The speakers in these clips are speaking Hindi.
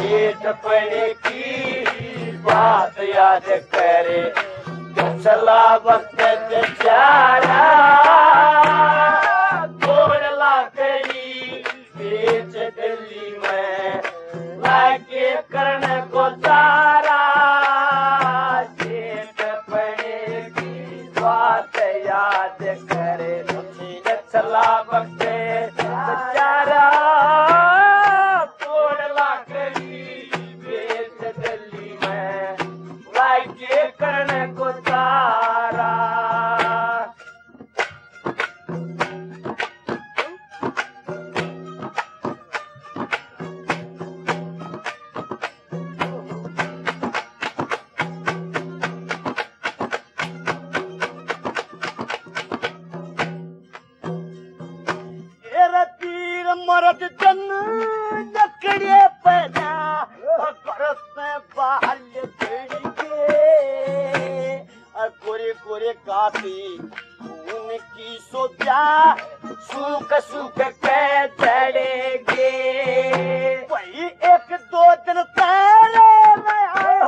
पेट पड़े की बात याद करे, चला वक्त बेचारा तोड़ लाकड़ी बेच दिल्ली में लाके करने को तारा, पेट पड़े की बात याद करे, चला वक्त बेचारा तोड़ लाकड़ी बेच दिल्ली में लाके करने को तारा। मरद जन लकड़े पैदा करते बाहर गोरे गोरे गाती खून की सोचा सूख सूख के चढ़ेगे, वही एक दो दिन पहले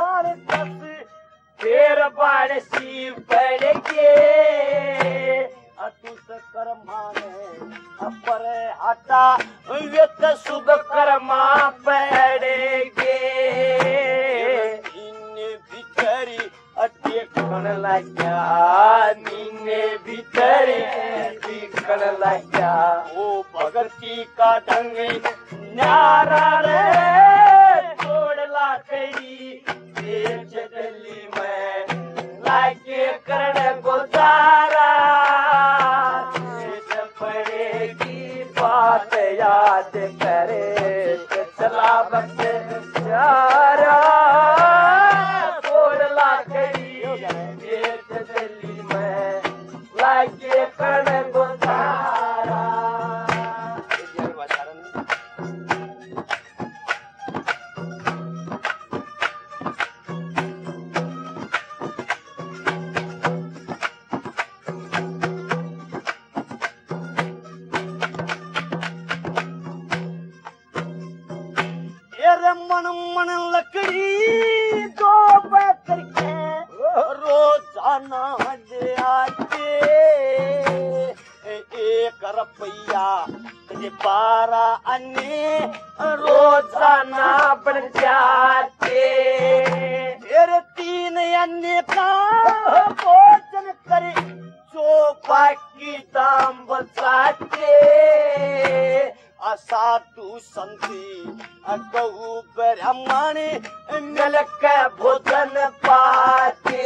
फिर बारिशी पड़ेगे, अतुस कर्मा पर हटा व्यत शुभ कर्मा पड़ेगे, इन्हें भीतरी देखन लग्या, नीने भीतरी देखन लग्या, ओ भगती का ढंग न्यारा रे तोड़ लाकड़ी बेच दिल्ली में लाके करने को तारा, पड़ेगी बात याद करे, चला वक्त बेचारा तोड़ लाकड़ी बेच दिल्ली में लाके करने को तारा। मन मन लकड़ी दो बैठकर के रोजाना दे आते, 1 रुपया 12 अन्य रोजाना बढ़ जाते, फिर 3 अन्य का भोजन करे जो बाकी दाम बचाते, असाधु संति गहु ब्राह्मण मिलक भोजन पाते,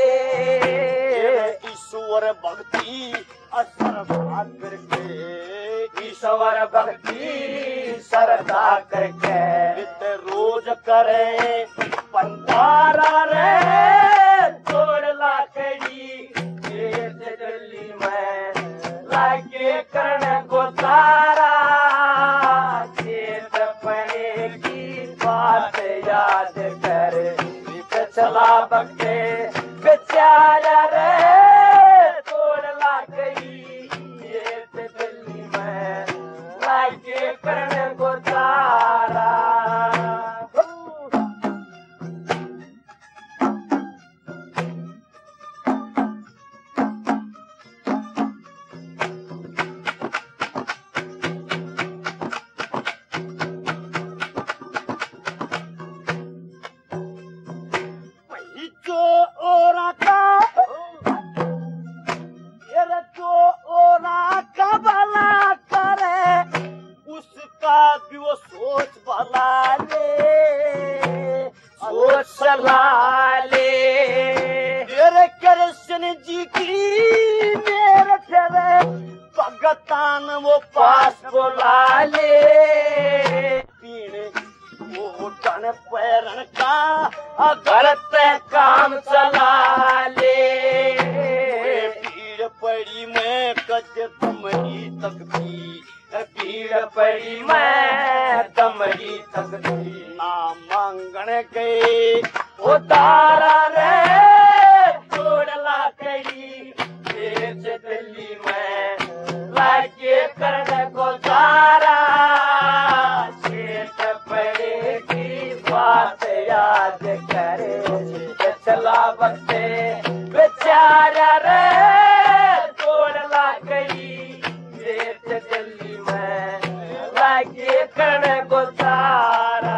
ईश्वर भक्ति श्रद्धा करके, ईश्वर भक्ति श्रद्धा करके वित रोज करे पंडारा रे तोड़ लाकड़ी बेच दिल्ली में लाके करने को तारा, बात याद कर चला वक्त बेचारा रे तोड़ लाकड़ी बेच दिल्ली में लाके करने को तारा। भगतान वो पास बुला ले, पीने वो टन पैरन का गलत काम चला ले, भीड़ पड़ी मैं कद तमरी तक भी, भीड़ पड़ी मैं तमरी तक भी, ना मांगण गए वो तारा रे तोड़ लाकड़ी बेच दिल्ली में लाके करने को तारा, शेत पड़े की बात याद करे चला वक्त बेचारा रे तोड़ ला गई रेत दिल्ली में लागे कण को तारा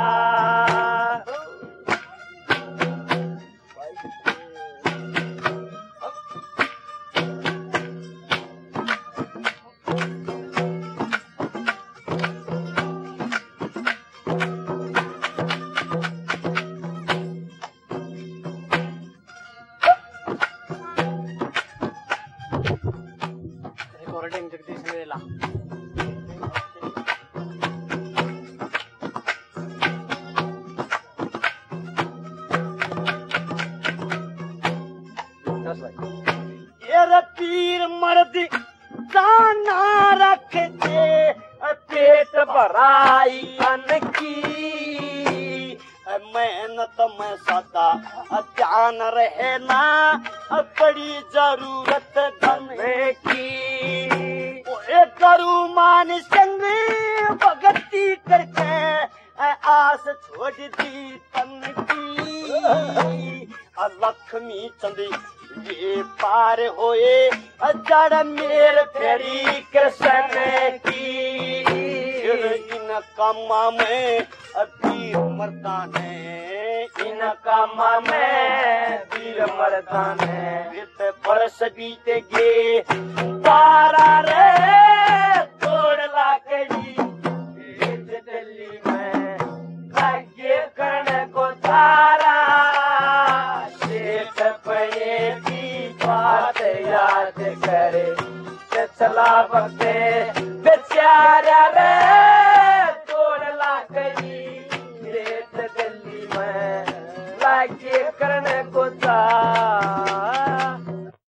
पीर मर्द दाना रखते पेट भराई अन्न की मेहनत में सदा ध्यान रहना बड़ी जरूरत धन की करू मान संग भगती करके आस छोड़ दी तन की लक्ष्मी चंदी ये पार होए जड़ मेर फेरी कृष्ण की इन कामा में वीर मर्दान है इन कामा में वीर मर्दान है वित बरस बीते गे तारा रे तोड़ ला गई दिल्ली में लागे कर्ण को तारा शेष पे की बात याद करे चला वक्त बेचारा रे तोड़ ला गई रेत दिल्ली में लागे कर्ण को तारा